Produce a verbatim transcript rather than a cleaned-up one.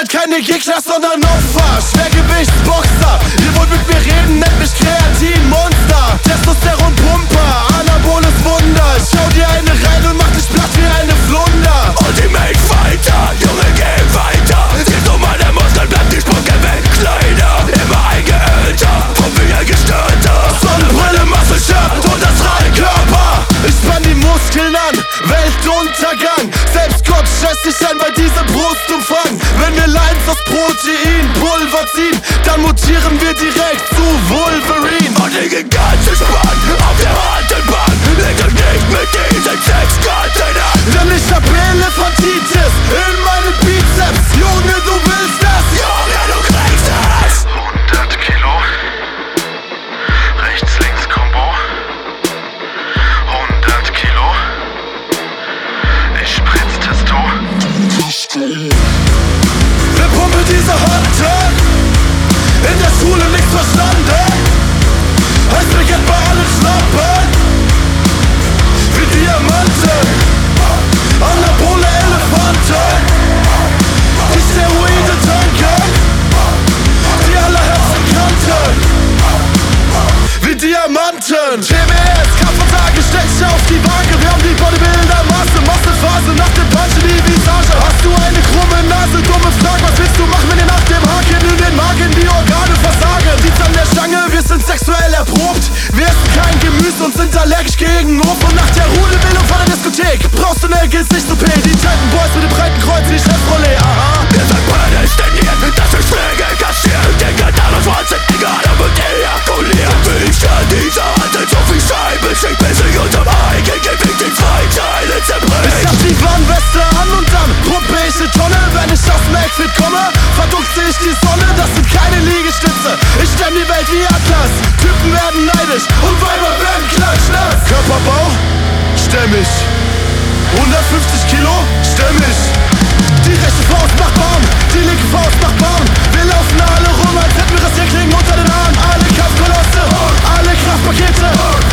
seid keine Gegner, sondern Opfer. Schwergewichtsboxer, ihr wollt mit mir reden, nennt mich Kreatin-Monster. Testosteron-Pumper, anaboles Wunder. Schau dir eine rein und mach dich platt wie eine Flunder. Ultimate Fighter, Junge, geh weiter. Siehst du meine Muskeln, bleibt die Spucke weg, kleiner. Immer eingeölter, vom wie ein Gestörter. Sonnenbrille, Muscle-Shirt und das Reihkörper. Ich spann die Muskeln an, Weltuntergang. Selbst Gott stresst sich ein bei diesem Brustumfang. Wenn wir Lines aus Proteinpulver ziehen, dann mutieren wir direkt zu Wolverine. Und die gigantische Spann auf der harten Bahn. Leg euch nicht mit diesen Sexkarten an. Denn ich hab Elefantitis in meinen Bizeps. Junge, du willst das? Junge, du kriegst es. hundert Kilo, Rechts-Links-Kombo. hundert Kilo, ich spritz Testo. Wir pumpen diese Hunter, in der Schule nichts verstanden. Heißt mich jetzt bei allen schnappen, wie Diamanten, anabole Elefanten, die Steroide tanken, die alle Herzen kannten, wie Diamanten. T W S, Kampfansage, stell dich auf die Waage. Wir haben die Bodybuilder-Masse, Muskelphase nach dem Punch in die Visage. Hast du eine krumme Nase, dumme Frage, was willst du machen, wenn dir nach dem Haken in den Magen die Organe versagen? Sitzt an der Stange, wir sind sexuell erprobt. Wir essen kein Gemüse und sind allergisch gegen Hof. Und nach der Rudelbildung von der Diskothek brauchst du ne Gesicht-O P. Die Titan Boys mit dem breiten Kreuz wie die Chevrolet, aha. Wir sind prädestiniert, dass wir Schläge kassieren. Denke an uns Wahnsinn, egal ob wir deakkulieren. Bücher dieser Art sind so viel Scheiben, schickt bis ich unterm Eigengewicht die Freiteile zerbricht. Ich hab die Warnweste an und dann pumpe ich ne Tonne. Wenn ich aus dem Exit komme, verdunkle ich die Sonne. Das sind keine Liegestütze, ich stemm die Welt wie Atlas. Typen werden neidisch und Weiber werden klatschnass. Körperbau, stämmig. hundertfünfzig Kilo, stämmig. Die rechte Faust macht Baum, die linke Faust macht Baum. Wir laufen alle rum, als hätten wir das Klingen unter den Armen. Alle Kampfkolosse, alle Kraftpakete.